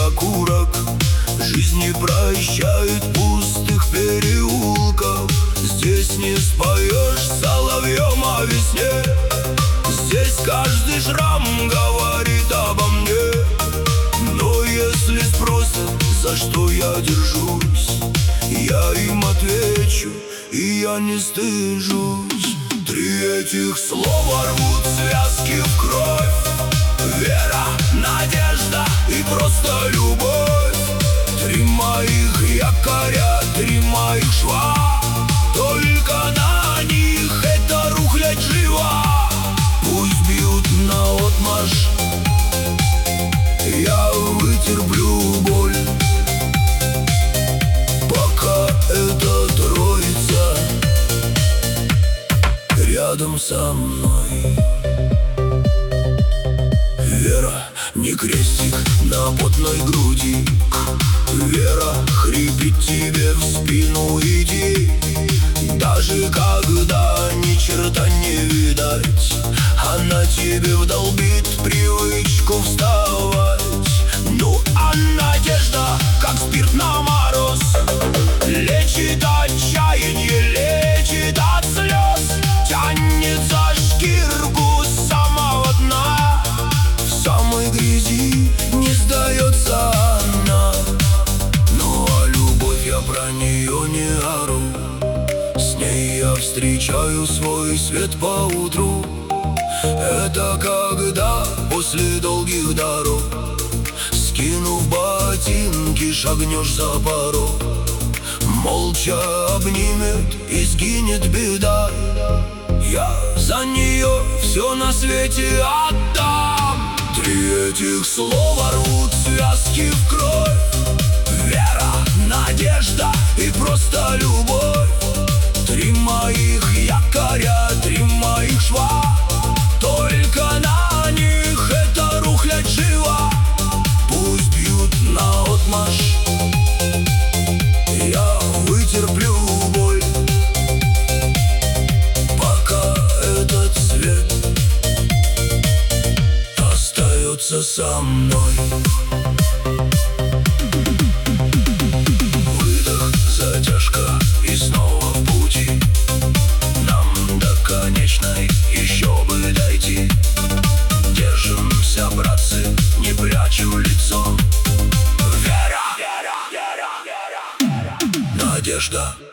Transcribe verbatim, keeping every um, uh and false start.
окурок. Жизнь не прощает пустых переулков. Здесь не споешь соловьем о весне. Здесь каждый шрам говорит обо мне. Но если спросят, за что я держусь, я им отвечу, и я не стыжусь. Три этих слова рвут связки в кровь: вера, надежда и просто любовь. Три моих якоря, три моих шва, только на них эта рухлядь жива. Пусть бьют наотмашь, я вытерплю боль, пока эта троица рядом со мной. Вера, не крестик на потной груди. Вера, хрипит тебе в спину, иди. Даже когда ни черта не видать, она тебе вдолбит привычку вставать. Ну а надежда, как спирт на мороз, лечит отчаяние, лечит от слез. Тянет за шкирку с самого дна, в самой грязи не сдается она. Ну а любовь, я про нее не ору. С ней я встречаю свой свет поутру. Это когда после долгих дорог, скинув ботинки, шагнешь за порог. Молча обнимет и сгинет беда. Я за нее все на свете отдам. Три этих слова рвут связки в кровь: вера, надежда и просто любовь. Три моих якоря, три моих шва, только на них эта рухлядь жива. Пусть бьют наотмашь, я вытерплю боль, пока этот свет остается со мной. Выдох, затяжка и снова в пути. Нам до конечной еще бы дойти. Держимся, братцы, не прячем лицо. Вера, вера, вера, вера, надежда.